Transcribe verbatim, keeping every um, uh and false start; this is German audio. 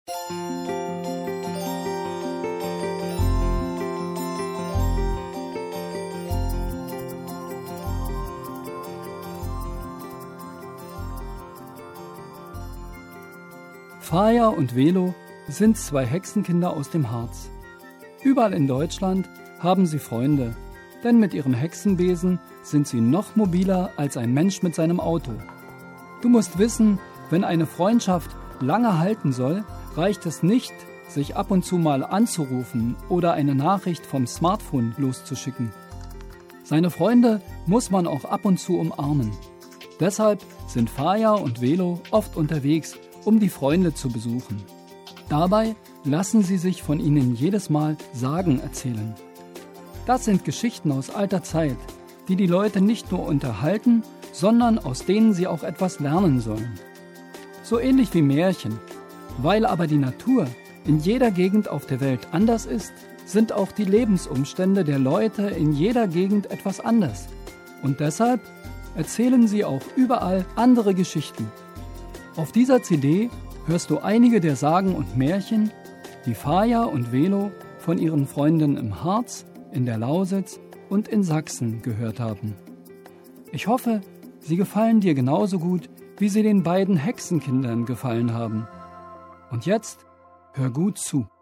Faja und Velo sind zwei Hexenkinder aus dem Harz. Überall in Deutschland haben sie Freunde, denn mit ihrem Hexenbesen sind sie noch mobiler als ein Mensch mit seinem Auto. Du musst wissen, wenn eine Freundschaft lange halten soll, reicht es nicht, sich ab und zu mal anzurufen oder eine Nachricht vom Smartphone loszuschicken. Seine Freunde muss man auch ab und zu umarmen. Deshalb sind Faja und Velo oft unterwegs, um die Freunde zu besuchen. Dabei lassen sie sich von ihnen jedes Mal Sagen erzählen. Das sind Geschichten aus alter Zeit, die die Leute nicht nur unterhalten, sondern aus denen sie auch etwas lernen sollen. So ähnlich wie Märchen. Weil aber die Natur in jeder Gegend auf der Welt anders ist, sind auch die Lebensumstände der Leute in jeder Gegend etwas anders. Und deshalb erzählen sie auch überall andere Geschichten. Auf dieser C D hörst du einige der Sagen und Märchen, die Faja und Velo von ihren Freunden im Harz, in der Lausitz und in Sachsen gehört haben. Ich hoffe, sie gefallen dir genauso gut, wie sie den beiden Hexenkindern gefallen haben. Und jetzt hör gut zu.